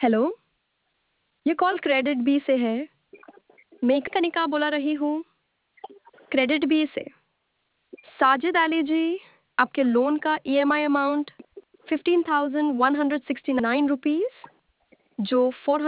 Hello, ये call credit B से है। मैं कनिका बोला रही हूँ, क्रेडिट बी से। साजिद अली जी, आपके लोन का ईएमआई अमाउंट 15,169 रुपीस, जो 400